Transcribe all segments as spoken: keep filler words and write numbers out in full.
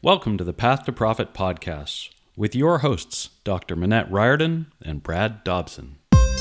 Welcome to the Path to Profit podcast with your hosts, Doctor Manette Riordan and Brad Dobson.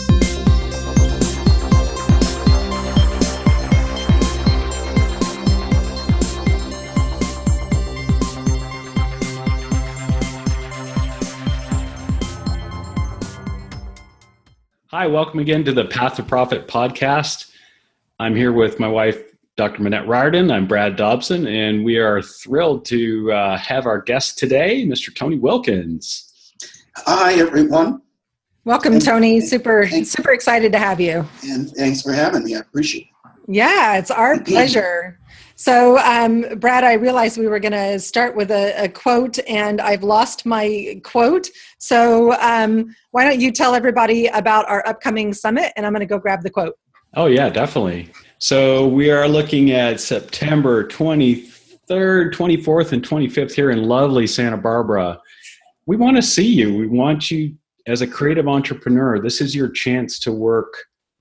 Hi, welcome again to the Path to Profit podcast. I'm here with my wife, Doctor Manette Riordan. I'm Brad Dobson, and we are thrilled to uh, have our guest today, Mister Tony Wilkins. Hi, everyone. Welcome, and, Tony. Super, thanks. super excited to have you. And thanks for having me. I appreciate it. Yeah, it's our pleasure. So, um, Brad, I realized we were going to start with a, a quote, and I've lost my quote. So um, why don't you tell everybody about our upcoming summit, and I'm going to go grab the quote. Oh, yeah, definitely. So we are looking at September twenty-third, twenty-fourth, and twenty-fifth here in lovely Santa Barbara. We want to see you. We want you as a creative entrepreneur. This is your chance to work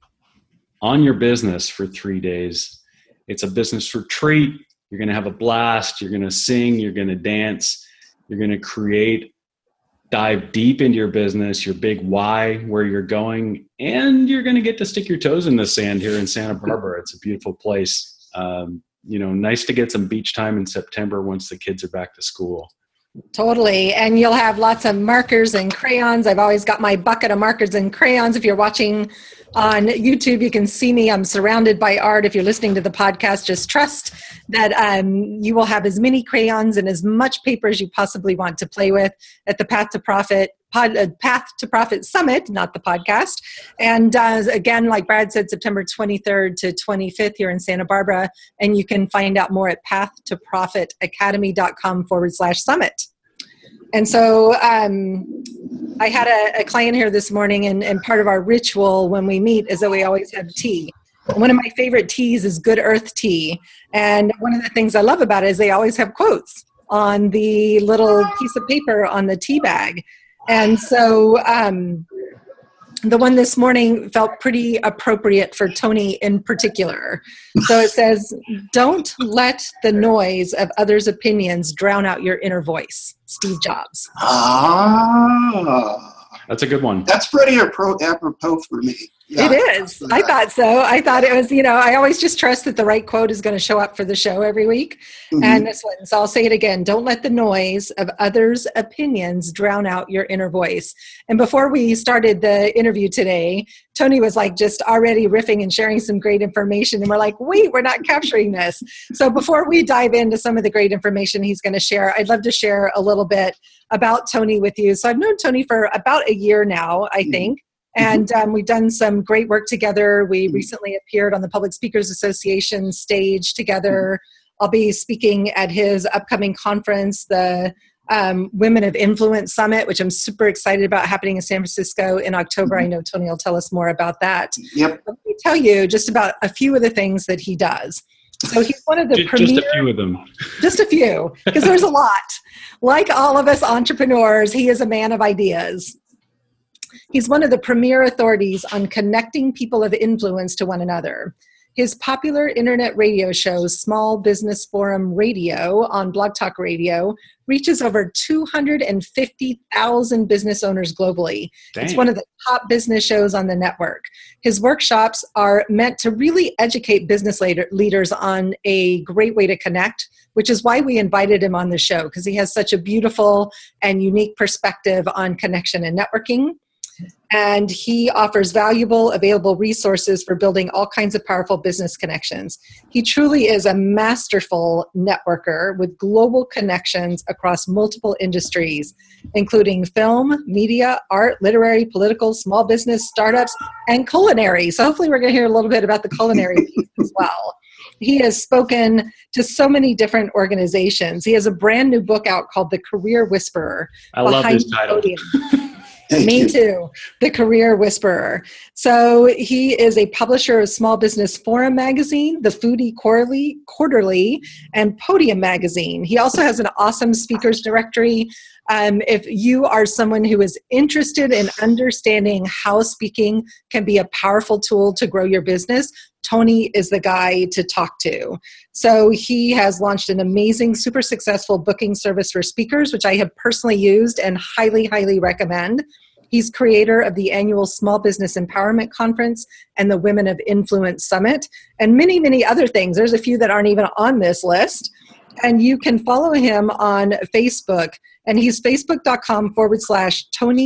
on your business for three days. It's a business retreat. You're going to have a blast. You're going to sing. You're going to dance. You're going to create, dive deep into your business, your big why, where you're going, and you're going to get to stick your toes in the sand here in Santa Barbara. It's a beautiful place. Um, you know, nice to get some beach time in September once the kids are back to school. Totally. And you'll have lots of markers and crayons. I've always got my bucket of markers and crayons. If you're watching on YouTube, you can see me. I'm surrounded by art. If you're listening to the podcast, just trust that um, you will have as many crayons and as much paper as you possibly want to play with at the Path to Profit Pod, uh, Path to Profit Summit, not the podcast. And uh, again, like Brad said, September twenty-third to twenty-fifth here in Santa Barbara. And you can find out more at path to profit academy dot com forward slash summit. And so um, I had a, a client here this morning, and, and part of our ritual when we meet is that we always have tea. One of my favorite teas is Good Earth tea. And one of the things I love about it is they always have quotes on the little piece of paper on the tea bag. And so um, the one this morning felt pretty appropriate for Tony in particular. So it says, "Don't let the noise of others' opinions drown out your inner voice." Steve Jobs. Ah, that's a good one. That's pretty apropos for me. Yeah, it is. I thought so. I thought it was, you know, I always just trust that the right quote is going to show up for the show every week. Mm-hmm. And this one, so I'll say it again. Don't let the noise of others' opinions drown out your inner voice. And before we started the interview today, Tony was like just already riffing and sharing some great information. And we're like, wait, we're not capturing this. So before we dive into some of the great information he's going to share, I'd love to share a little bit about Tony with you. So I've known Tony for about a year now, I think. And um, we've done some great work together. We recently appeared on the Public Speakers Association stage together. I'll be speaking at his upcoming conference, the um, Women of Influence Summit, which I'm super excited about, happening in San Francisco in October. I know Tony will tell us more about that. Yep. Let me tell you just about a few of the things that he does. So he's one of the just, premier... Just a few of them. Just a few, because there's a lot. Like all of us entrepreneurs, he is a man of ideas. He's one of the premier authorities on connecting people of influence to one another. His popular internet radio show, Small Business Forum Radio on Blog Talk Radio, reaches over two hundred fifty thousand business owners globally. Dang. It's one of the top business shows on the network. His workshops are meant to really educate business leader, leaders on a great way to connect, which is why we invited him on the show, because he has such a beautiful and unique perspective on connection and networking. And he offers valuable, available resources for building all kinds of powerful business connections. He truly is a masterful networker with global connections across multiple industries, including film, media, art, literary, political, small business, startups, and culinary. So hopefully we're going to hear a little bit about the culinary piece as well. He has spoken to so many different organizations. He has a brand new book out called The Career Whisperer. I love this title. Thank Me you. too. The Career Whisperer. So he is a publisher of Small Business Forum magazine, the Foodie Quarterly, Quarterly, and Podium magazine. He also has an awesome speakers directory. Um, if you are someone who is interested in understanding how speaking can be a powerful tool to grow your business, Tony is the guy to talk to. So he has launched an amazing, super successful booking service for speakers, which I have personally used and highly, highly recommend. He's creator of the annual Small Business Empowerment Conference and the Women of Influence Summit, and many, many other things. There's a few that aren't even on this list. And you can follow him on Facebook. And he's facebook.com forward slash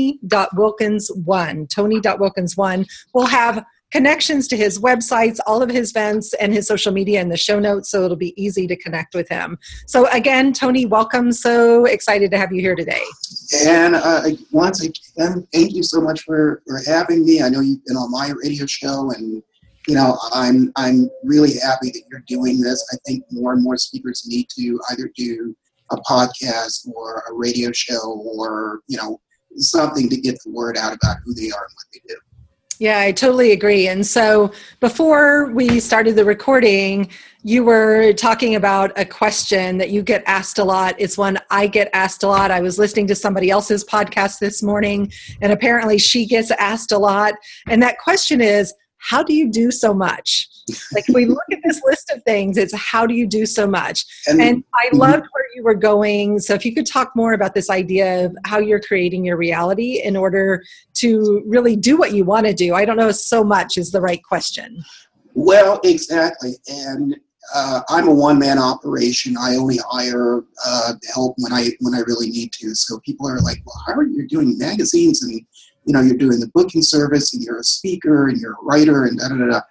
Tony.Wilkins1. Tony.Wilkins1. We'll have connections to his websites, all of his events, and his social media in the show notes, so it'll be easy to connect with him. So again, Tony, welcome. So excited to have you here today. And uh, once again, thank you so much for, for having me. I know you've been on my radio show, and you know I'm I'm really happy that you're doing this. I think more and more speakers need to either do a podcast or a radio show, or you know something to get the word out about who they are and what they do. Yeah, I totally agree. And so before we started the recording, you were talking about a question that you get asked a lot. It's one I get asked a lot. I was listening to somebody else's podcast this morning, and apparently she gets asked a lot. And that question is, how do you do so much? Like, we look at this list of things, it's how do you do so much? And, and I loved where you were going. So if you could talk more about this idea of how you're creating your reality in order to really do what you want to do. I don't know if so much is the right question. Well, exactly. And uh, I'm a one-man operation. I only hire uh, help when I when I really need to. So people are like, well, how are you doing magazines, and you know, you're doing the booking service, and you're a speaker, and you're a writer, and da da da da.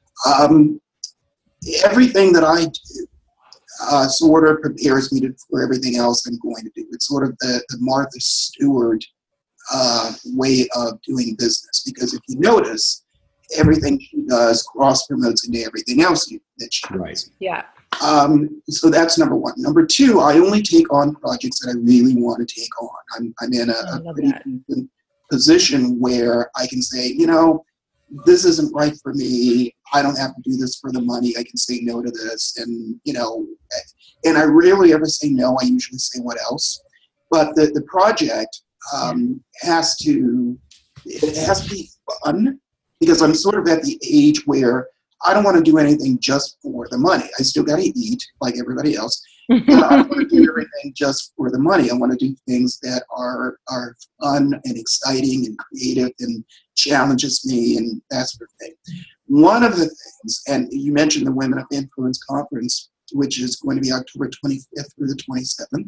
Um, everything that I do uh, sort of prepares me to, for everything else I'm going to do. It's sort of the, the Martha Stewart uh, way of doing business, because if you notice, everything she does cross promotes into everything else you, that she does. Right. Yeah. Um, so that's number one. Number two, I only take on projects that I really want to take on. I'm, I'm in a, a pretty decent position where I can say, you know, this isn't right for me. I don't have to do this for the money. I can say no to this. And, you know, and I rarely ever say no. I usually say what else. But the, the project um, has to, it has to be fun, because I'm sort of at the age where I don't want to do anything just for the money. I still got to eat like everybody else. But I don't want to do everything just for the money. I want to do things that are are fun and exciting and creative and challenges me and that sort of thing. One of the things, and you mentioned the Women of Influence Conference, which is going to be October twenty-fifth through the twenty-seventh.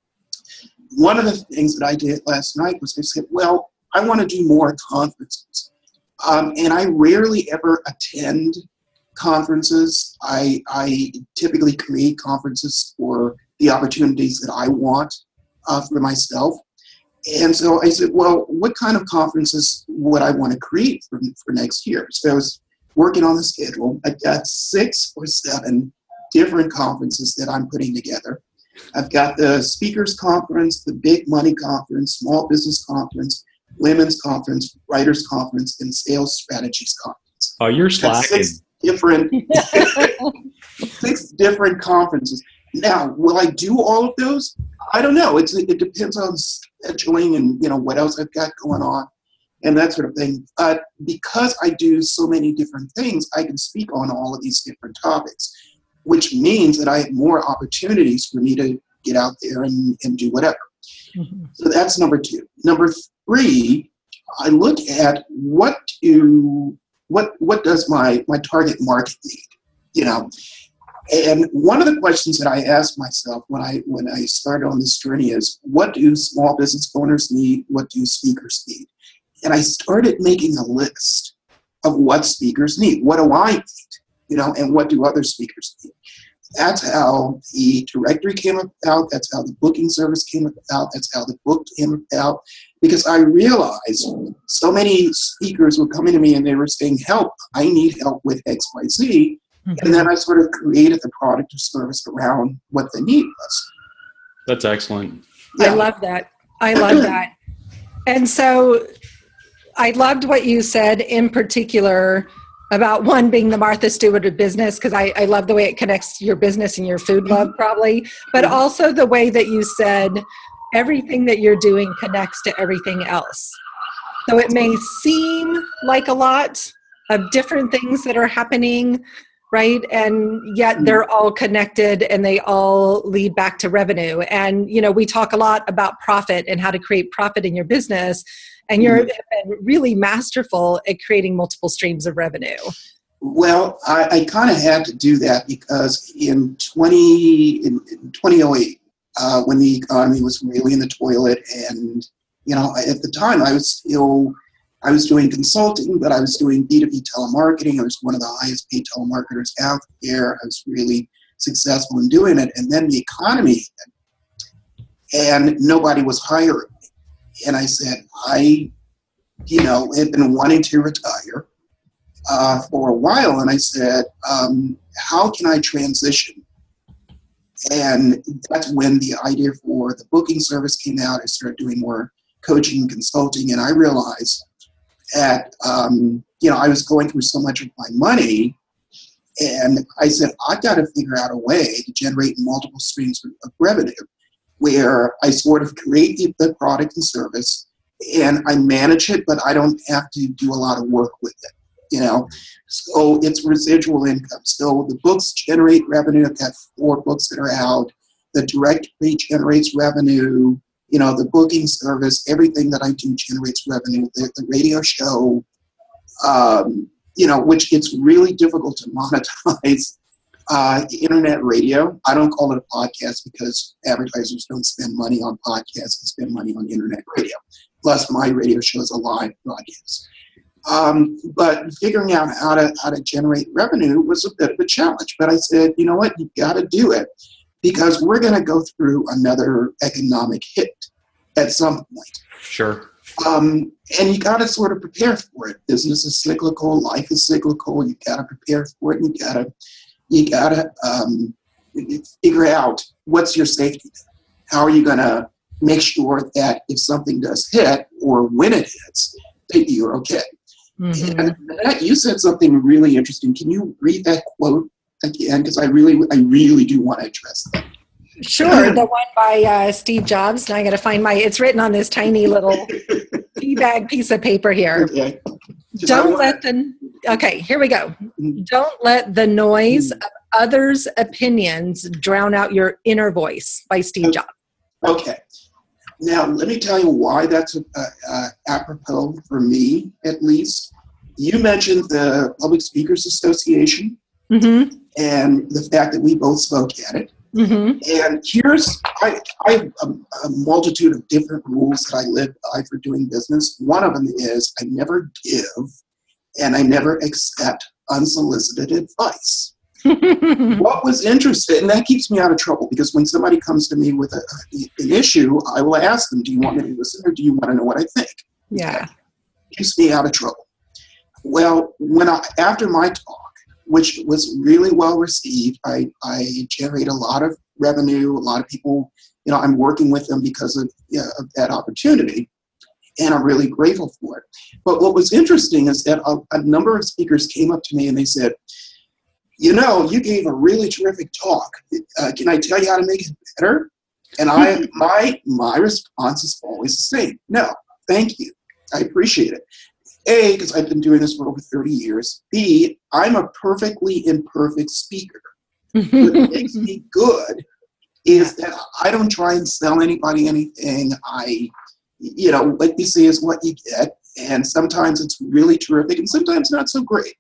One of the things that I did last night was I said, well, I want to do more conferences. Um, and I rarely ever attend conferences. I, I typically create conferences for the opportunities that I want uh, for myself. And so I said, well, what kind of conferences would I want to create for, for next year? So I was working on the schedule. I've got six or seven different conferences that I'm putting together. I've got the Speakers Conference, the Big Money Conference, Small Business Conference, Women's Conference, Writers Conference, and Sales Strategies Conference. Oh, you're slacking. Six different, six different conferences. Now, will I do all of those? I don't know. It's, it depends on scheduling and, you know, what else I've got going on and that sort of thing. But because I do so many different things, I can speak on all of these different topics, which means that I have more opportunities for me to get out there and, and do whatever. Mm-hmm. So that's number two. Number three, I look at what do what what does my my target market need, you know. And one of the questions that I asked myself when I when I started on this journey is, what do small business owners need? What do speakers need? And I started making a list of what speakers need. What do I need? You know, and what do other speakers need? That's how the directory came about. That's how the booking service came about. That's how the book came about. Because I realized so many speakers were coming to me and they were saying, help, I need help with X, Y, Z. Mm-hmm. And then I sort of created the product or service around what the need was. That's excellent. Yeah. I love that. I love that. And so I loved what you said in particular about one being the Martha Stewart of business, because I, I love the way it connects your business and your food love probably, but also the way that you said everything that you're doing connects to everything else. So it may seem like a lot of different things that are happening, right? And yet they're all connected and they all lead back to revenue. And, you know, we talk a lot about profit and how to create profit in your business. And you're mm-hmm. really masterful at creating multiple streams of revenue. Well, I, I kind of had to do that because in twenty in, in twenty oh eight, uh, when the economy was really in the toilet, and you know, at the time I was still I was doing consulting, but I was doing B two B telemarketing. I was one of the highest paid telemarketers out there. I was really successful in doing it, and then the economy hit, and nobody was hiring me. And I said, I, you know, had been wanting to retire. Uh, for a while, and I said, um, how can I transition? And that's when the idea for the booking service came out. I started doing more coaching and consulting, and I realized that, um, you know, I was going through so much of my money, and I said, I've got to figure out a way to generate multiple streams of revenue where I sort of create the, the product and service, and I manage it, but I don't have to do a lot of work with it. You know, so it's residual income. So the books generate revenue. I've got four books that are out. The directory generates revenue. You know, the booking service, everything that I do generates revenue. The, the radio show, um, you know, which it's really difficult to monetize. Uh, internet radio, I don't call it a podcast because advertisers don't spend money on podcasts, they spend money on internet radio. Plus, my radio show is a live broadcast. Um, but figuring out how to how to generate revenue was a bit of a challenge. But I said, you know what, you've got to do it because we're going to go through another economic hit at some point. Sure. Um, and you got to sort of prepare for it. Business is cyclical, life is cyclical. You got to prepare for it. You got to you got to um, figure out what's your safety net. How are you going to make sure that if something does hit or when it hits, that you're okay. Mm-hmm. And that, you said something really interesting. Can you read that quote again? Because I really, I really do want to address that. Sure, the one by uh, Steve Jobs. Now I got to find my. It's written on this tiny little tea bag piece of paper here. Okay. Don't let the. Okay, here we go. Don't let the noise of others' opinions drown out your inner voice. By Steve okay. Jobs. Okay. Now, let me tell you why that's uh, uh, apropos for me, at least. You mentioned the Public Speakers Association mm-hmm. and the fact that we both spoke at it. Mm-hmm. And here's, I, I have a, a multitude of different rules that I live by for doing business. One of them is I never give and I never accept unsolicited advice. What was interesting, and that keeps me out of trouble because when somebody comes to me with a, an issue, I will ask them, do you want me to listen or do you want to know what I think? Yeah. It keeps me out of trouble. Well, when I, after my talk, which was really well received, I, I generate a lot of revenue, a lot of people, you know, I'm working with them because of, you know, of that opportunity, and I'm really grateful for it. But what was interesting is that a, a number of speakers came up to me and they said, you know, you gave a really terrific talk. Uh, can I tell you how to make it better? And I, my, my response is always the same. No, thank you. I appreciate it. A, because I've been doing this for over thirty years. B, I'm a perfectly imperfect speaker. What makes me good is that I don't try and sell anybody anything. I, you know, what you see is what you get. And sometimes it's really terrific and sometimes not so great.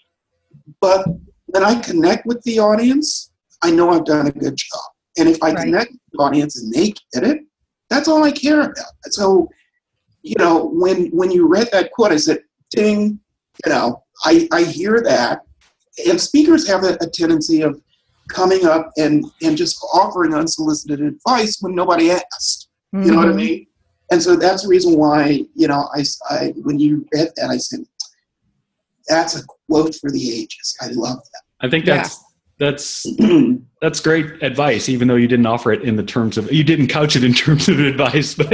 But when I connect with the audience, I know I've done a good job. And if I right. connect with the audience and they get it, that's all I care about. So, you know, when when you read that quote, I said, ding, you know, I, I hear that. And speakers have a, a tendency of coming up and, and just offering unsolicited advice when nobody asked. Mm-hmm. You know what I mean? And so that's the reason why, you know, I, I when you read that, I said, that's a quote for the ages. I love that. I think that's yeah. that's that's great advice, even though you didn't offer it in the terms of you didn't couch it in terms of advice. But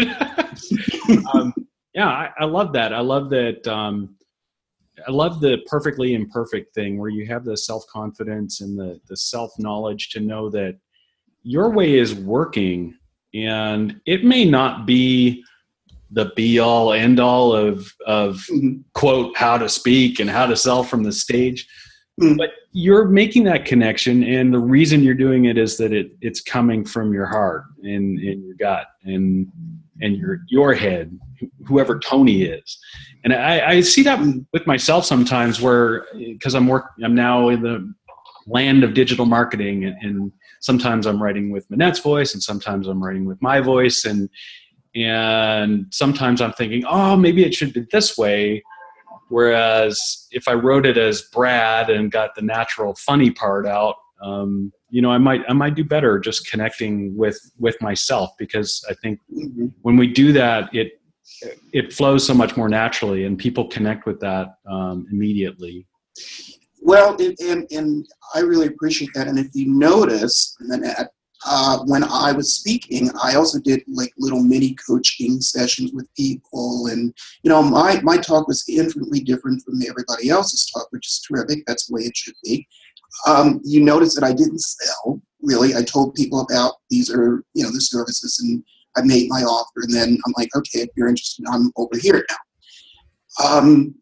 um, yeah, I, I love that. I love that. Um, I love the perfectly imperfect thing where you have the self-confidence and the the self-knowledge to know that your way is working, and it may not be the be all end all of, of mm-hmm. quote, how to speak and how to sell from the stage. Mm-hmm. But you're making that connection, and the reason you're doing it is that it it's coming from your heart and, and your gut and and your your head, whoever Tony is. And I, I see that with myself sometimes, where because I'm work I'm now in the land of digital marketing, and, and sometimes I'm writing with Manette's voice, and sometimes I'm writing with my voice, and and sometimes I'm thinking, oh, maybe it should be this way. Whereas if I wrote it as Brad and got the natural funny part out, um, you know, I might I might do better just connecting with with myself, because I think Mm-hmm. when we do that, it it flows so much more naturally, and people connect with that um, immediately. Well, and, and, and I really appreciate that. And if you notice, Manette, uh, when I was speaking, I also did like little mini coaching sessions with people. And, you know, my, my talk was infinitely different from everybody else's talk, which is terrific. That's the way it should be. Um, you notice that I didn't sell, really. I told people about these are, you know, the services, and I made my offer. And then I'm like, okay, if you're interested, I'm over here now. Um,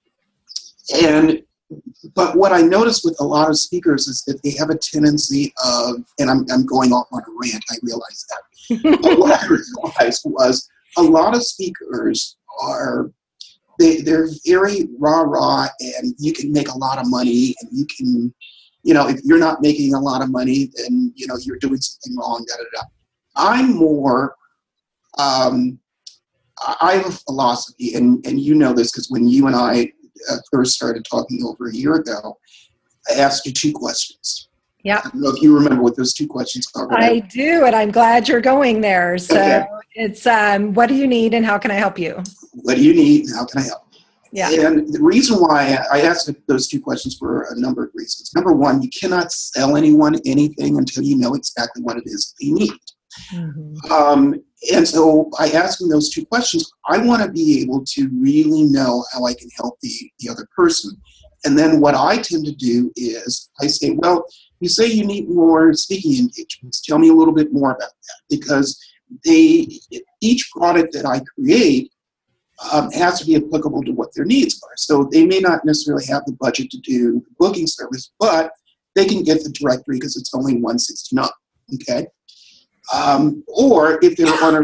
and But what I noticed with a lot of speakers is that they have a tendency of, and I'm, I'm going off on a rant, I realize that. But what I realized was a lot of speakers are, they, they're very rah-rah, and you can make a lot of money, and you can, you know, if you're not making a lot of money, then, you know, you're doing something wrong, da-da-da. I'm more, um, I have a philosophy, and, and you know this because when you and I Uh, first started talking over a year ago, I asked you two questions. Yeah. I don't know if you remember what those two questions are. I do, and I'm glad you're going there. So okay. it's, um, what do you need and how can I help you? What do you need and how can I help? Yeah. And the reason why I asked those two questions for a number of reasons. Number one, you cannot sell anyone anything until you know exactly what it is they need. Mm-hmm. Um, and so by asking those two questions, I want to be able to really know how I can help the, the other person. And then what I tend to do is I say, well, you say you need more speaking engagements. Tell me a little bit more about that, because they, each product that I create um, has to be applicable to what their needs are. So they may not necessarily have the budget to do the booking service, but they can get the directory because it's only one sixty-nine. Okay. Um, or if they're on a,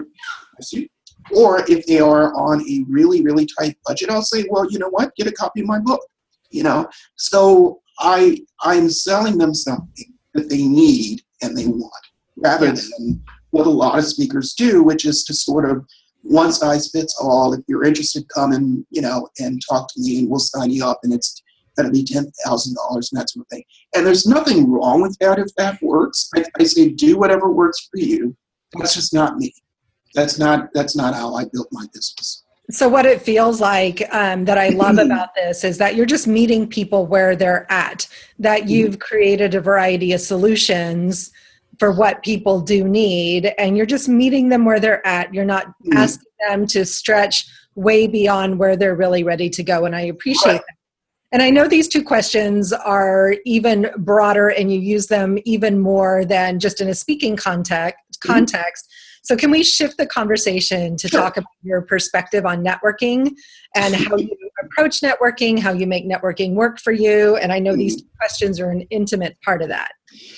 or if they are on a really, really tight budget, I'll say, well, you know what, get a copy of my book, you know? So I, I'm selling them something that they need and they want, rather yes. than what a lot of speakers do, which is to sort of one size fits all. If you're interested, come and, you know, and talk to me and we'll sign you up, and it's going to be ten thousand dollars and that sort of thing. And there's nothing wrong with that if that works. I, I say do whatever works for you. That's just not me. That's not that's not how I built my business. So what it feels like um, that I love about this is that you're just meeting people where they're at, that you've created a variety of solutions for what people do need, and you're just meeting them where they're at. You're not mm-hmm. asking them to stretch way beyond where they're really ready to go, and I appreciate right. that. And I know these two questions are even broader, and you use them even more than just in a speaking context. context. Mm-hmm. So can we shift the conversation to sure. talk about your perspective on networking and how you approach networking, how you make networking work for you? And I know mm-hmm. these two questions are an intimate part of that.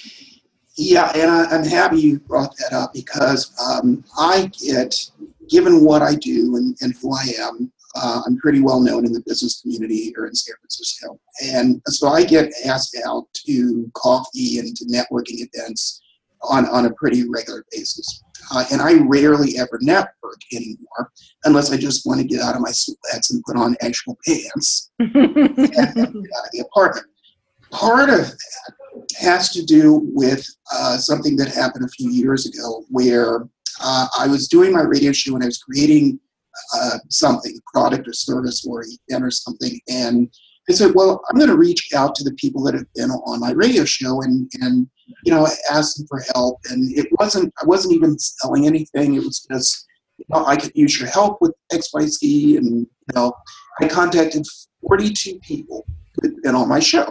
Yeah, and I, I'm happy you brought that up, because um, I get, given what I do and, and who I am, Uh, I'm pretty well known in the business community here in San Francisco. And so I get asked out to coffee and to networking events on, on a pretty regular basis. Uh, and I rarely ever network anymore, unless I just want to get out of my sweats and put on actual pants and get out of the apartment. Part of that has to do with uh, something that happened a few years ago, where uh, I was doing my radio show and I was creating Uh, something, product or service or event or something. And I said, well, I'm going to reach out to the people that have been on my radio show and, and, you know, ask them for help. And it wasn't, I wasn't even selling anything. It was just, you know, I could use your help with X Y Z. And, you know, I contacted forty-two people who had been on my show.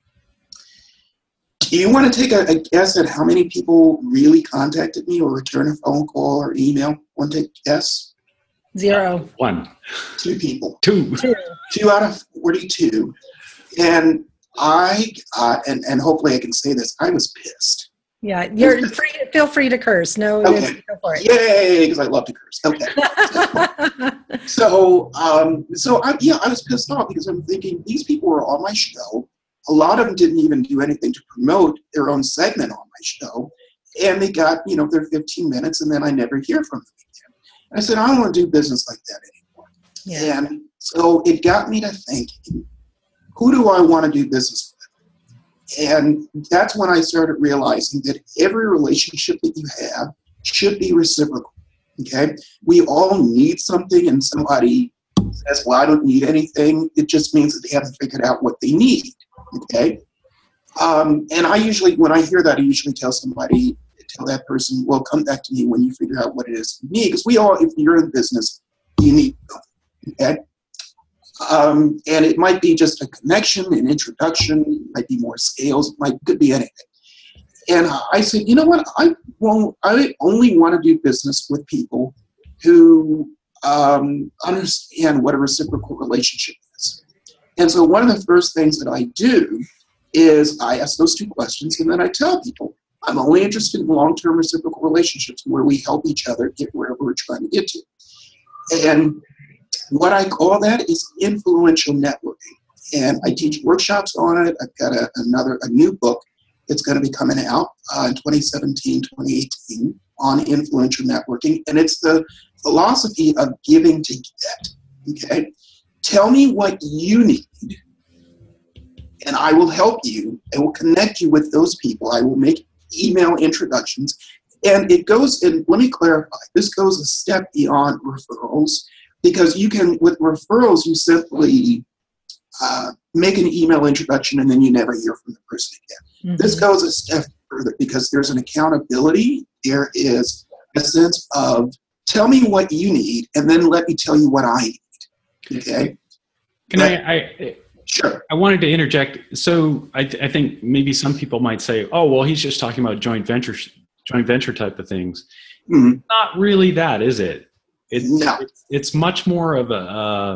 Do you want to take a, a guess at how many people really contacted me or returned a phone call or email? Want to take a guess? Zero. One. Two people. Two. Two. Two out of forty-two. And I, uh, and, and hopefully I can say this, I was pissed. Yeah, you're free. Feel free to curse. No, Okay. go for it. Yay, because I love to curse. Okay. so, um, so I, yeah, I was pissed off because I'm thinking these people were on my show. A lot of them didn't even do anything to promote their own segment on my show. And they got, you know, their fifteen minutes and then I never hear from them again. I said, I don't want to do business like that anymore. Yeah. And so it got me to thinking, who do I want to do business with? And that's when I started realizing that every relationship that you have should be reciprocal. Okay? We all need something, and somebody says, well, I don't need anything. It just means that they haven't figured out what they need. Okay? Um, and I usually, when I hear that, I usually tell somebody, tell that person, well, come back to me when you figure out what it is you need. Because we all, if you're in business, you need something. Okay? Um, and it might be just a connection, an introduction, it might be more scales, it might could be anything. And I said, you know what, I won't, I only want to do business with people who um, understand what a reciprocal relationship is. And so one of the first things that I do is I ask those two questions, and then I tell people, I'm only interested in long-term reciprocal relationships where we help each other get wherever we're trying to get to. And what I call that is influential networking. And I teach workshops on it. I've got a, another, a new book that's going to be coming out uh, in twenty seventeen, twenty eighteen on influential networking. And it's the philosophy of giving to get, okay? Tell me what you need, and I will help you. I will connect you with those people. I will make email introductions. And it goes, and let me clarify, this goes a step beyond referrals, because you can, with referrals, you simply uh, make an email introduction and then you never hear from the person again. Mm-hmm. This goes a step further because there's an accountability. There is a sense of, tell me what you need and then let me tell you what I need. Okay? Can but, I, I... Sure. I wanted to interject. So I, th- I think maybe some people might say, oh, well, he's just talking about joint venture, joint venture type of things. Mm-hmm. Not really that, is it? It's, no. it's, it's much more of a, uh,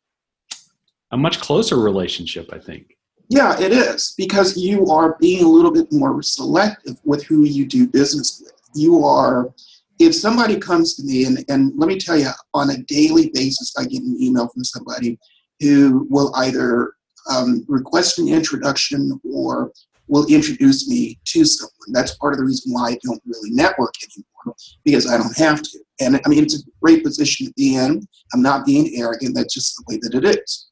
a much closer relationship, I think. Yeah, it is, because you are being a little bit more selective with who you do business with. You are, if somebody comes to me, and, and let me tell you, on a daily basis, I get an email from somebody who will either um, request an introduction or will introduce me to someone. That's part of the reason why I don't really network anymore, because I don't have to. And I mean, it's a great position to be in. I'm not being arrogant. That's just the way that it is.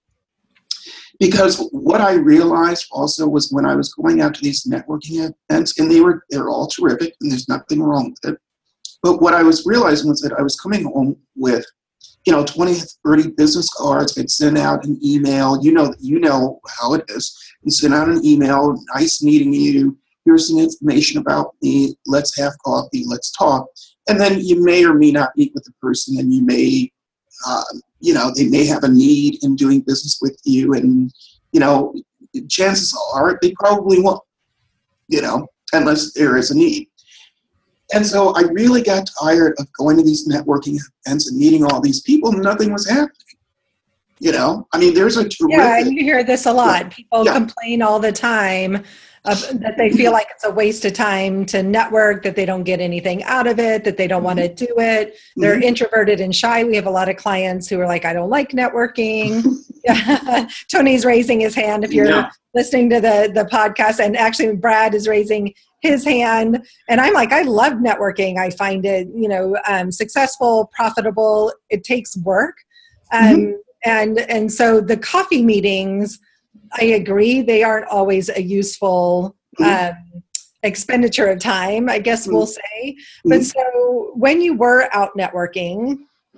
Because what I realized also was when I was going out to these networking events, and they were, they're all terrific, and there's nothing wrong with it. But what I was realizing was that I was coming home with, you know, twenty, thirty business cards. I'd send out an email. You know, you know how it is. You send out an email, nice meeting you. Here's some information about me. Let's have coffee. Let's talk. And then you may or may not meet with the person, and you may, uh, you know, they may have a need in doing business with you. And, you know, chances are they probably won't, you know, unless there is a need. And so I really got tired of going to these networking events and meeting all these people, and nothing was happening. You know, I mean, there's a terrific... Yeah, and you hear this a lot. Yeah. People yeah. complain complain all the time uh, that they feel like it's a waste of time to network, that they don't get anything out of it, that they don't mm-hmm. want to do it. They're mm-hmm. introverted and shy. We have a lot of clients who are like, I don't like networking. Tony's raising his hand if you're yeah. listening to the, the podcast. And actually, Brad is raising his hand. And I'm like, I love networking. I find it, you know, um, successful, profitable. It takes work. Um, mm-hmm. And and so the coffee meetings, I agree, they aren't always a useful um, expenditure of time, I guess we'll say. But so when you were out networking,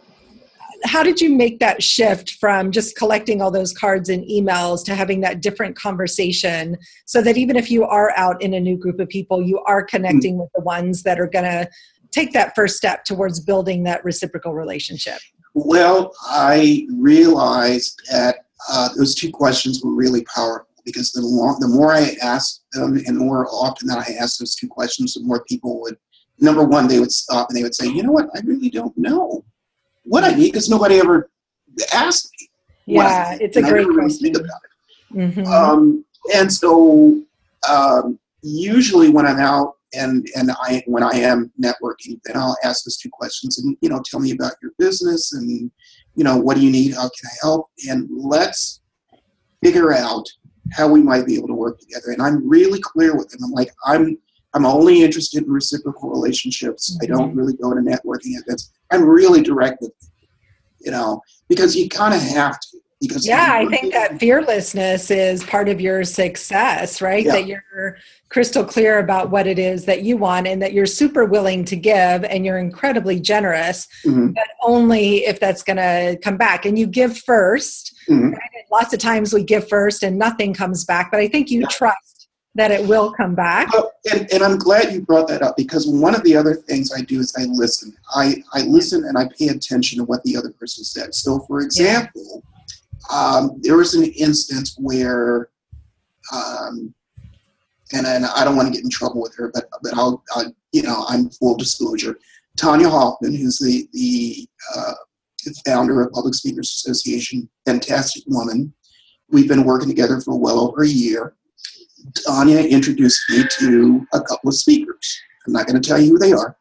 how did you make that shift from just collecting all those cards and emails to having that different conversation, so that even if you are out in a new group of people, you are connecting with the ones that are going to take that first step towards building that reciprocal relationship? Well, I realized that uh, those two questions were really powerful, because the, long, the more I asked them and more often that I asked those two questions, the more people would, number one, they would stop and they would say, you know what, I really don't know. what I need because nobody ever asked me. Yeah, it's a and great I never really question. think about it. Mm-hmm. Um, and so um, usually when I'm out and and I when I am networking, then I'll ask those two questions and, you know, tell me about your business and, you know, what do you need? How can I help? And let's figure out how we might be able to work together. And I'm really clear with them. I'm like, I'm I'm only interested in reciprocal relationships. I don't really go to networking events. I'm really direct with them, you know, because you kind of have to. Because yeah, I think that fearlessness is part of your success, right? Yeah. That you're crystal clear about what it is that you want and that you're super willing to give and you're incredibly generous, mm-hmm. but only if that's going to come back. And you give first. Mm-hmm. Right? Lots of times we give first and nothing comes back, but I think you Yeah. trust that it will come back. Well, and, and I'm glad you brought that up because one of the other things I do is I listen. I, I listen and I pay attention to what the other person said. So, for example, yeah. Um, there was an instance where, um, and, and I don't want to get in trouble with her, but but I'll, I'll you know, I'm full disclosure. Tanya Hoffman, who's the the uh, founder of Public Speakers Association, fantastic woman. We've been working together for well over a year. Tanya introduced me to a couple of speakers. I'm not going to tell you who they are.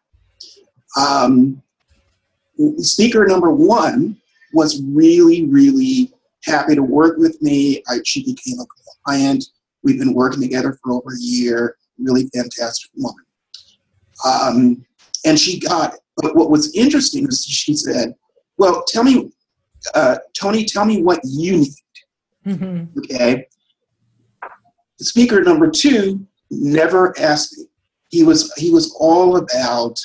Um, speaker number one was really, really happy to work with me. I, she became a client. We've been working together for over a year. Really fantastic woman. Um, and she got it. But what was interesting is she said, well, tell me, uh, Tony, tell me what you need. Mm-hmm. Okay. Speaker number two never asked me. He was, he was all about,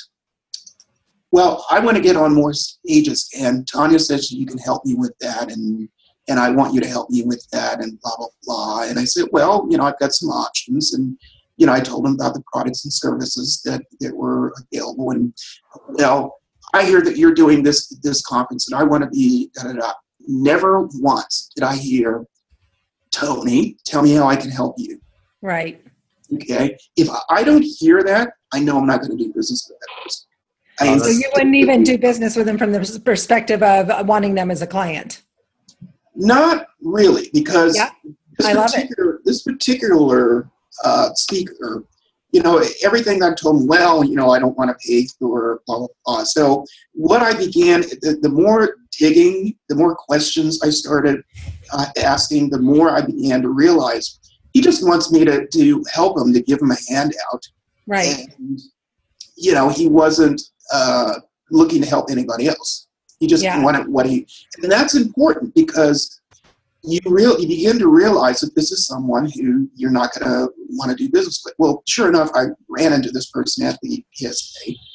well, I want to get on more stages. And Tanya says you can help me with that. And And I want you to help me with that and blah, blah, blah. And I said, well, you know, I've got some options. And, you know, I told him about the products and services that, that were available. And, well, I hear that you're doing this this conference and I want to be da, da, da. Never once did I hear, Tony, tell me how I can help you. Right. Okay. If I don't hear that, I know I'm not going to do business with that person. I So you wouldn't even do business with them from the perspective of wanting them as a client? Not really, because yeah, this, I love particular, it. this particular uh, speaker, you know, everything that I told him, well, you know, I don't want to pay for blah, blah, blah. So what I began, the, the more digging, the more questions I started uh, asking, the more I began to realize he just wants me to, to help him, to give him a handout. Right. And, you know, he wasn't uh, looking to help anybody else. He just yeah. wanted what he, and that's important because you real you begin to realize that this is someone who you're not going to want to do business with. Well, sure enough, I ran into this person at the P S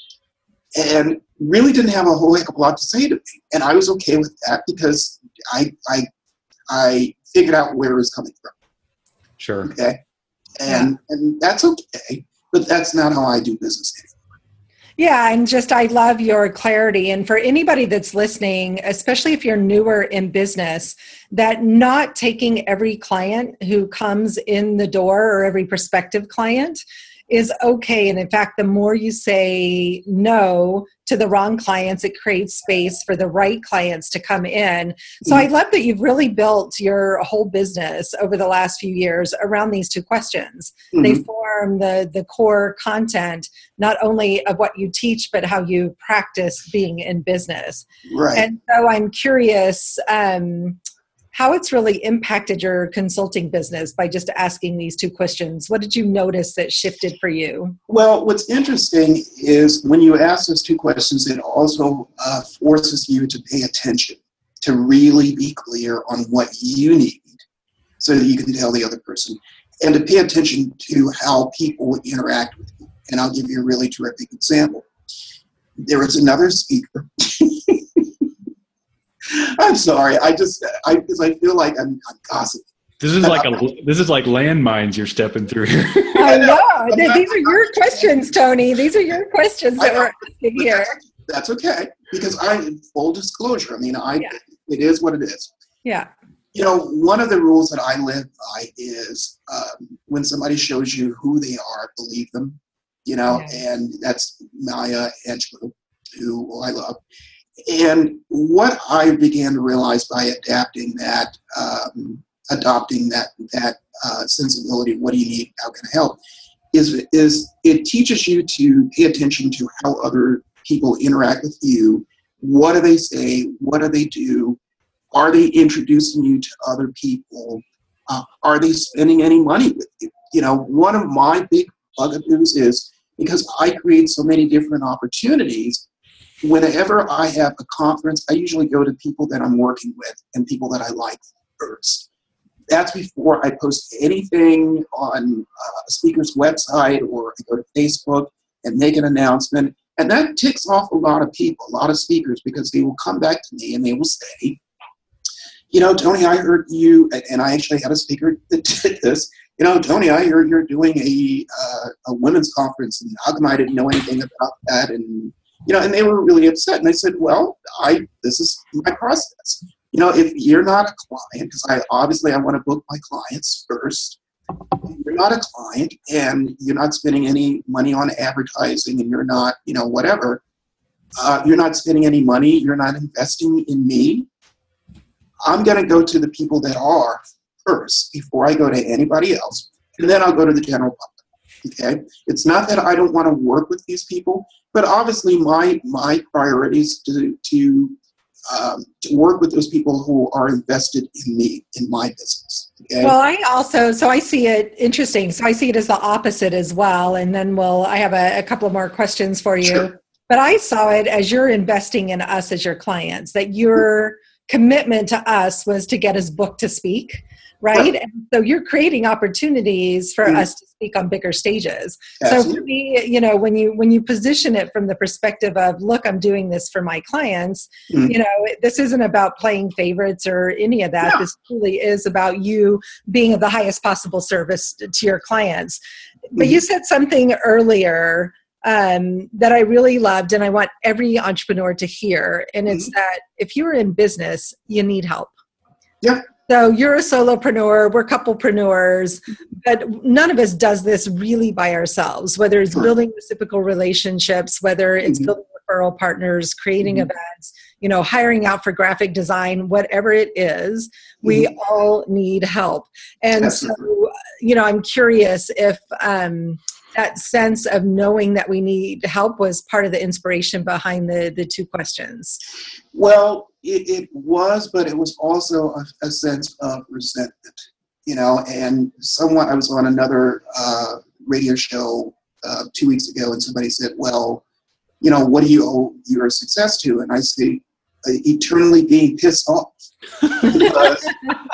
A and really didn't have a whole heck of a lot to say to me, and I was okay with that because I I I figured out where it was coming from. Sure. Okay, and yeah. and that's okay, but that's not how I do business anymore. Yeah, and just I love your clarity. And for anybody that's listening, especially if you're newer in business, that not taking every client who comes in the door or every prospective client is okay. And in fact, the more you say no to the wrong clients, it creates space for the right clients to come in. So mm-hmm. I love that you've really built your whole business over the last few years around these two questions. Mm-hmm. They form the, the core content, not only of what you teach, but how you practice being in business. Right. And so I'm curious, um, how it's really impacted your consulting business by just asking these two questions. What did you notice that shifted for you? Well, what's interesting is when you ask those two questions, it also uh, forces you to pay attention, to really be clear on what you need so that you can tell the other person, and to pay attention to how people interact with you. And I'll give you a really terrific example. There was another speaker. I'm sorry. I just, I because I feel like I'm, I'm gossiping. This is like a, this is like landmines you're stepping through here. I know. These are your questions, Tony. These are your questions that we're asking here. That's, that's okay because I'm full disclosure. I mean, I yeah. it is what it is. Yeah. You know, one of the rules that I live by is um, when somebody shows you who they are, believe them. You know, yeah. and that's Maya Angelou, who I love. And what I began to realize by adapting that, um, adopting that that uh, sensibility, what do you need, how can I help, is is it teaches you to pay attention to how other people interact with you. What do they say? What do they do? Are they introducing you to other people? Uh, are they spending any money with you? You know, one of my big bugaboos is, because I create so many different opportunities, whenever I have a conference, I usually go to people that I'm working with and people that I like first. That's before I post anything on a speaker's website, or I go to Facebook and make an announcement. And that ticks off a lot of people, a lot of speakers, because they will come back to me and they will say, you know, Tony, I heard you, and I actually had a speaker that did this. You know, Tony, I heard you're doing a uh, a women's conference, and how come I didn't know anything about that? And you know, and they were really upset. And I said, well, I this is my process. You know, if you're not a client, because I obviously I want to book my clients first. If you're not a client and you're not spending any money on advertising, and you're not, you know, whatever, uh, you're not spending any money, you're not investing in me, I'm going to go to the people that are first before I go to anybody else, and then I'll go to the general public. Okay, it's not that I don't want to work with these people, but obviously my my priority is to to um, to work with those people who are invested in me, in my business. Okay? Well, I also, so I see it interesting. So I see it as the opposite as well. And then we'll, I have a, a couple more questions for you. Sure. But I saw it as you're investing in us as your clients, that your commitment to us was to get us booked to speak, right? right. And so you're creating opportunities for mm-hmm. us to speak on bigger stages. Absolutely. So for me, you know, when you when you position it from the perspective of, look, I'm doing this for my clients, mm-hmm. you know, this isn't about playing favorites or any of that. No. This really is about you being of the highest possible service to your clients. Mm-hmm. But you said something earlier Um, that I really loved, and I want every entrepreneur to hear. And it's mm-hmm. that if you're in business, you need help. Yeah. So you're a solopreneur, we're couplepreneurs, but none of us does this really by ourselves, whether it's sure. building reciprocal relationships, whether it's mm-hmm. building referral partners, creating mm-hmm. events, you know, hiring out for graphic design, whatever it is, mm-hmm. we all need help. And Absolutely. so, you know, I'm curious if, um, that sense of knowing that we need help was part of the inspiration behind the, the two questions. Well, it, it was, but it was also a, a sense of resentment, you know, and someone, I was on another uh, radio show uh, two weeks ago, and somebody said, well, you know, what do you owe your success to? And I say, eternally being pissed off. Because,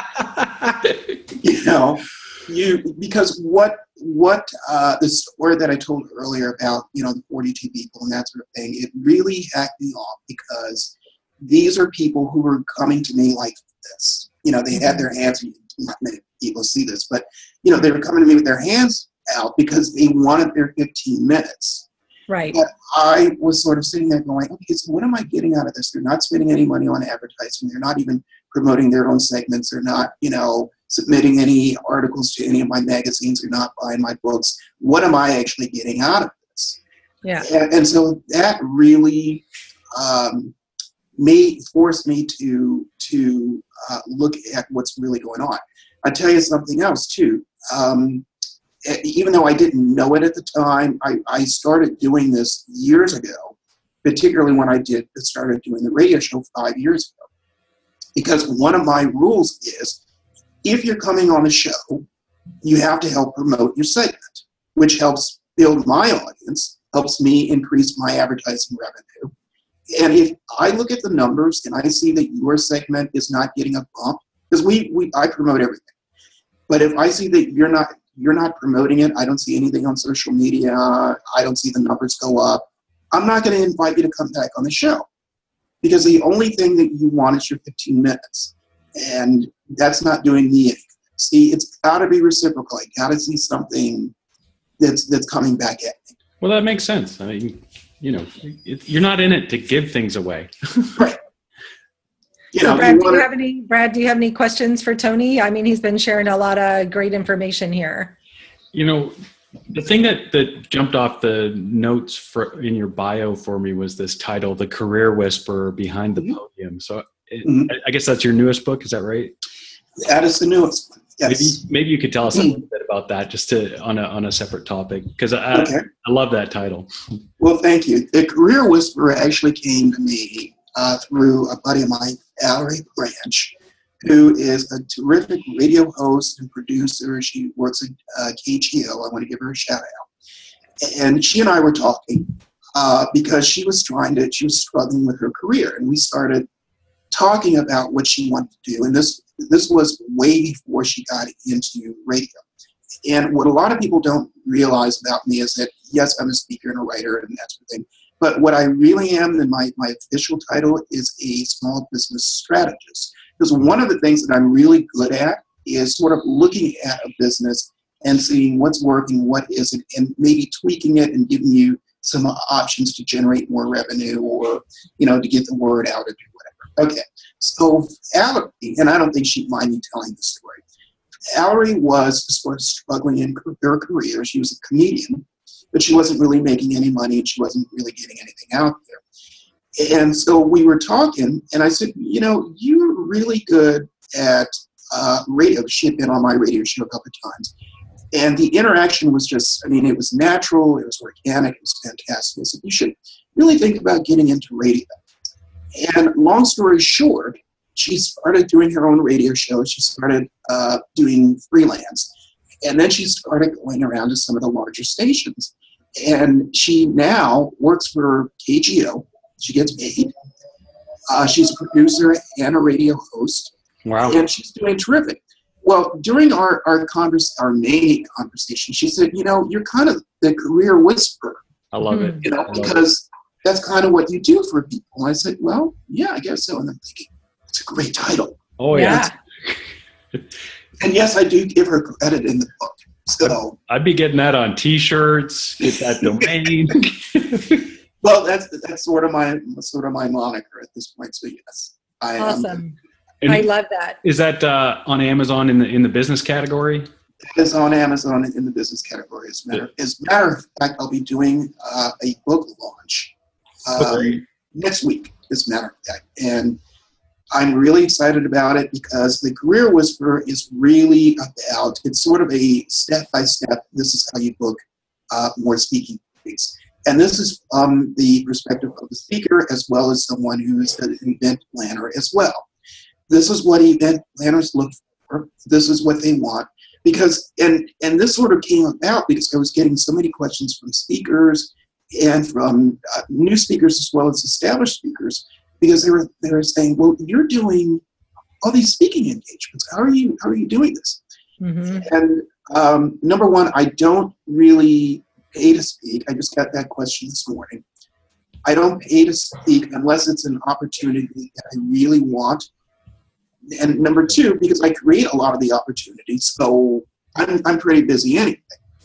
you know, you, because what, what uh, the story that I told earlier about, you know, the forty-two people and that sort of thing, it really hacked me off, because these are people who were coming to me like this. You know, they had their hands, not many people see this, but, you know, they were coming to me with their hands out because they wanted their fifteen minutes. Right. But I was sort of sitting there going, okay, so what am I getting out of this? They're not spending any money on advertising. They're not even promoting their own segments. They're not, you know, submitting any articles to any of my magazines. They're not buying my books. What am I actually getting out of this? Yeah. And, and so that really um, made, forced me to, to uh, look at what's really going on. I'll tell you something else, too. Um, even though I didn't know it at the time, I, I started doing this years ago, particularly when I did started doing the radio show five years ago. Because one of my rules is, if you're coming on the show, you have to help promote your segment, which helps build my audience, helps me increase my advertising revenue. And if I look at the numbers and I see that your segment is not getting a bump, because we, we I promote everything. But if I see that you're not you're not promoting it, I don't see anything on social media, I don't see the numbers go up, I'm not going to invite you to come back on the show. Because the only thing that you want is your fifteen minutes. And that's not doing me anything. See, it's got to be reciprocal. I got to see something that's that's coming back at me. Well, that makes sense. I mean, you know, it, you're not in it to give things away. Right. You so know, Brad, you do wanna, you have any Brad? Do you have any questions for Tony? I mean, he's been sharing a lot of great information here. You know, The thing that, that jumped off the notes for, in your bio for me was this title, The Career Whisperer Behind the mm-hmm. Podium. So it, mm-hmm. I, I guess that's your newest book. Is that right? That is the newest one. Yes. Maybe, maybe you could tell us mm-hmm. a little bit about that, just to on a on a separate topic, because I, okay. I love that title. Well, thank you. The Career Whisperer actually came to me uh, through a buddy of mine, Valerie Branch, who is a terrific radio host and producer. She works at uh, K G O. I want to give her a shout out. And she and I were talking uh, because she was trying to, she was struggling with her career. And we started talking about what she wanted to do. And this, this was way before she got into radio. And what a lot of people don't realize about me is that, yes, I'm a speaker and a writer and that sort of thing. But what I really am, and my, my official title, is a small business strategist. Because one of the things that I'm really good at is sort of looking at a business and seeing what's working, what isn't, and maybe tweaking it and giving you some options to generate more revenue or, you know, to get the word out or do whatever. Okay, so Valerie, and I don't think she'd mind me telling the story. Valerie was sort of struggling in her career. She was a comedian, but she wasn't really making any money and she wasn't really getting anything out there. And so we were talking, and I said, you know, you're really good at uh, radio. She had been on my radio show a couple of times. And the interaction was just, I mean, it was natural, it was organic, it was fantastic. I said, you should really think about getting into radio. And long story short, she started doing her own radio show. She started uh, doing freelance. And then she started going around to some of the larger stations. And she now works for K G O. She gets paid. Uh, she's a producer and a radio host. Wow. And she's doing terrific. Well, during our, our, converse, our main conversation, she said, you know, you're kind of the career whisperer. I love it. You know, I because that's kind of what you do for people. And I said, well, yeah, I guess so. And I'm thinking, it's a great title. Oh, yeah. And yes, I do give her credit in the book. So I'd be getting that on T-shirts, get that domain. Well, that's that's sort of my sort of my moniker at this point. So yes, I awesome. am. I love that. Is that uh, on Amazon in the in the business category? It is on Amazon in the business category. As a matter, yeah. as a matter of fact, I'll be doing uh, a book launch uh, okay. next week. As a matter of fact, and I'm really excited about it because the Career Whisperer is really about. It's sort of a step by step. This is how you book uh, more speaking gigs. And this is from the perspective of the speaker as well as someone who is an event planner as well. This is what event planners look for. This is what they want. Because, and, and this sort of came about because I was getting so many questions from speakers and from uh, new speakers as well as established speakers, because they were, they were saying, well, you're doing all these speaking engagements. How are you, how are you doing this? Mm-hmm. And um, number one, I don't really pay to speak. I just got that question this morning. I don't pay to speak unless it's an opportunity that I really want. And number two, because I create a lot of the opportunities, so I'm, I'm pretty busy anyway.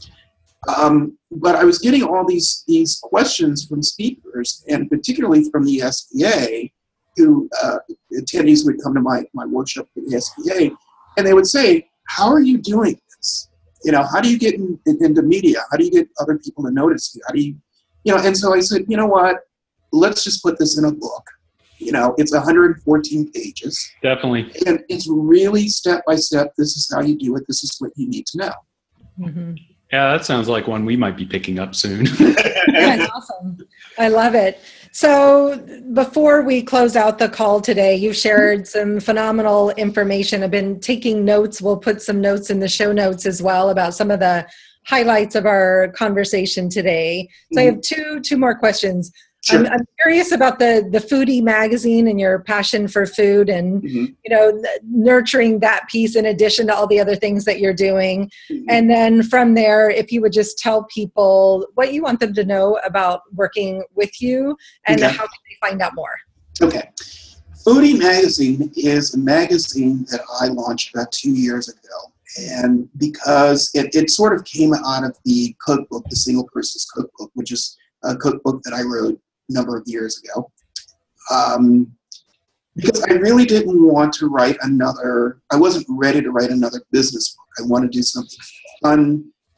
Um, but I was getting all these, these questions from speakers, and particularly from the S B A, who uh, attendees would come to my, my workshop at the S B A, and they would say, how are you doing this? You know, how do you get in, in, into media? How do you get other people to notice you? How do you, you know, and so I said, you know what, let's just put this in a book. You know, it's one hundred fourteen pages. Definitely. And it's really step by step. This is how you do it. This is what you need to know. Mm-hmm. Yeah, that sounds like one we might be picking up soon. That's awesome. I love it. So before we close out the call today, you've shared some phenomenal information. I've been taking notes. We'll put some notes in the show notes as well about some of the highlights of our conversation today. So mm-hmm. I have two two more questions. Sure. I'm, I'm curious about the the Foodie magazine and your passion for food and mm-hmm. you know nurturing that piece in addition to all the other things that you're doing. Mm-hmm. And then from there, if you would just tell people what you want them to know about working with you and okay. how can they find out more. Okay. Foodie magazine is a magazine that I launched about two years ago. And because it, it sort of came out of the cookbook, the Single Person's Cookbook, which is a cookbook that I wrote number of years ago, um, because I really didn't want to write another, I wasn't ready to write another business book. I wanted to do something fun,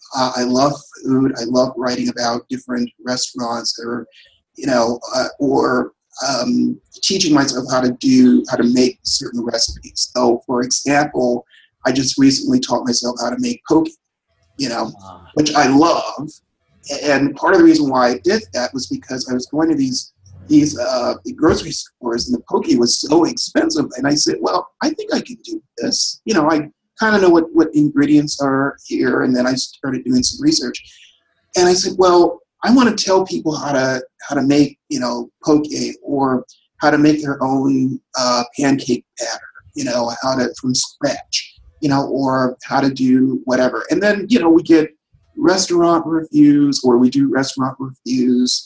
Uh, I love food. I love writing about different restaurants or, you know, uh, or um, teaching myself how to do, how to make certain recipes. So, for example, I just recently taught myself how to make poke, you know, which I love. And part of the reason why I did that was because I was going to these these uh, grocery stores, and the poke was so expensive. And I said, well, I think I can do this. You know, I kind of know what, what ingredients are here. And then I started doing some research. And I said, well, I want to tell people how to how to make, you know, poke, or how to make their own uh, pancake batter, you know, how to, from scratch, you know, or how to do whatever. And then, you know, we get restaurant reviews, or we do restaurant reviews.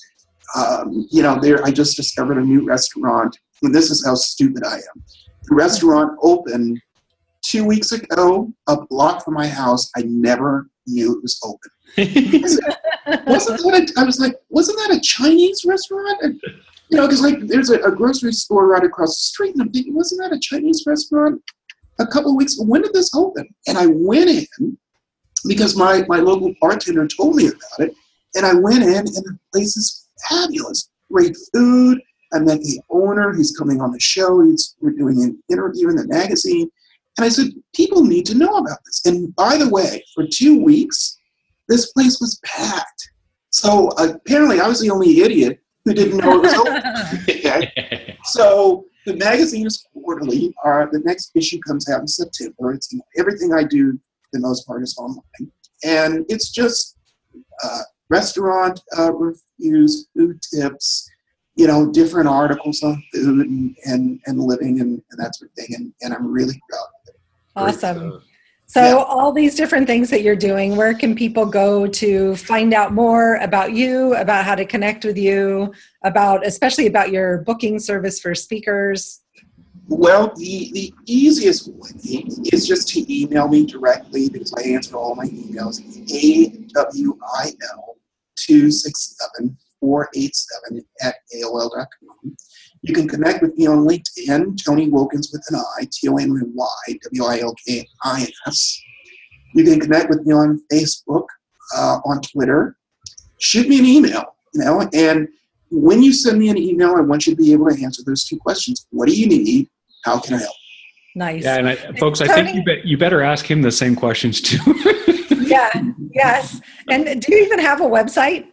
Um, you know, there, I just discovered a new restaurant, and this is how stupid I am. The restaurant opened two weeks ago, a block from my house. I never knew it was open. I, said, wasn't that a, I was like, wasn't that a Chinese restaurant? And, you know, because like there's a, a grocery store right across the street, and I'm thinking, wasn't that a Chinese restaurant a couple of weeks ago? When did this open? And I went in because my, my local bartender told me about it, and I went in, and the place is fabulous. Great food. I met the owner. He's coming on the show. He's, we're doing an interview in the magazine. And I said, people need to know about this. And by the way, for two weeks, this place was packed. So uh, apparently I was the only idiot who didn't know it was open. Okay? So the magazine is quarterly. Uh, the next issue comes out in September. It's everything I do, for the most part, is online. And it's just uh, restaurant uh, reviews, food tips, you know, different articles on food and, and, and living and, and that sort of thing. And, and I'm really proud of it. Awesome. So yeah. all these different things that you're doing, where can people go to find out more about you, about how to connect with you, about, especially about your booking service for speakers? Well, the, the easiest way is just to email me directly, because I answer all my emails. A W I L two six seven four eight seven at A O L dot com. You can connect with me on LinkedIn, Tony Wilkins with an I, T O N Y W I L K I N S. You can connect with me on Facebook, uh, on Twitter. Shoot me an email, you know, and when you send me an email, I want you to be able to answer those two questions. What do you need? How can I help? Nice. Yeah, and I, folks, I Tony, think you, be, you better ask him the same questions too. Yeah, yes. And do you even have a website?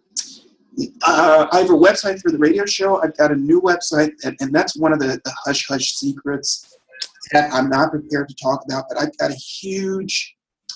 Uh, I have a website for the radio show. I've got a new website, and, and that's one of the, the hush-hush secrets that I'm not prepared to talk about, but I've got a huge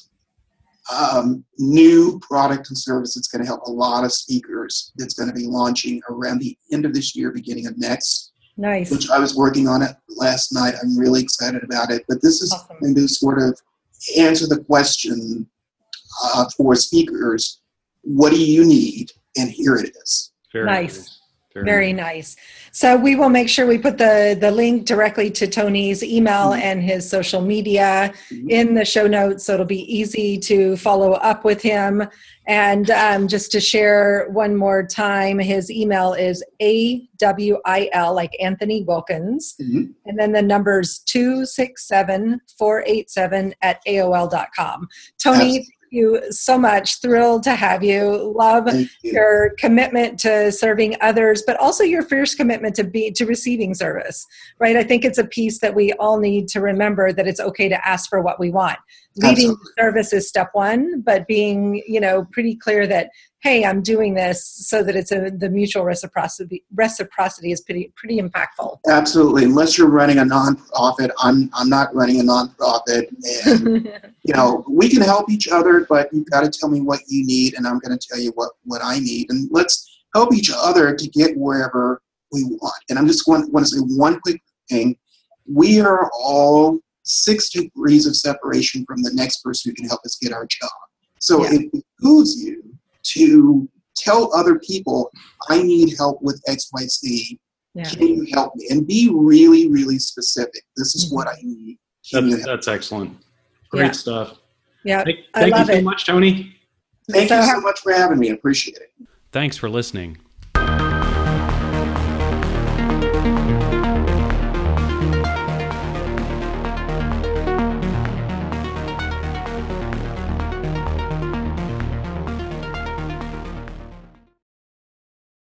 um, new product and service that's going to help a lot of speakers that's going to be launching around the end of this year, beginning of next. Nice. Which I was working on it last night. I'm really excited about it. But this is Awesome. going to sort of answer the question uh, for speakers, what do you need? And here it is. Very Nice. nice. Very, Very nice. nice. So we will make sure we put the, the link directly to Tony's email Mm-hmm. and his social media mm-hmm. in the show notes, so it'll be easy to follow up with him. And um, just to share one more time, his email is A W I L, like Anthony Wilkins, Mm-hmm. and then the number's two six seven four eight seven at A O L dot com. Tony, Absolutely. you so much. Thrilled to have you. Love Thank you. your commitment to serving others, but also your fierce commitment to be to receiving service, right? I think it's a piece that we all need to remember, that it's okay to ask for what we want. Leading Absolutely. service is step one, but being, you know, pretty clear that, hey, I'm doing this so that it's a, the mutual reciprocity reciprocity is pretty pretty impactful. Absolutely. Unless you're running a nonprofit, I'm I'm not running a nonprofit, and you know, we can help each other, but you've got to tell me what you need, and I'm going to tell you what what I need, and let's help each other to get wherever we want. And I'm just want, want to say one quick thing: we are all six degrees of separation from the next person who can help us get our job. So Yeah. it behooves you to tell other people, I need help with X, Y, Z. Yeah. Can you help me? And be really, really specific. This is what I need. Can you That's, help? that's excellent. Great Yeah. stuff. Yeah, Thank, I thank you love so it. much, Tony. Thank So you how- so much for having me. I appreciate it. Thanks for listening.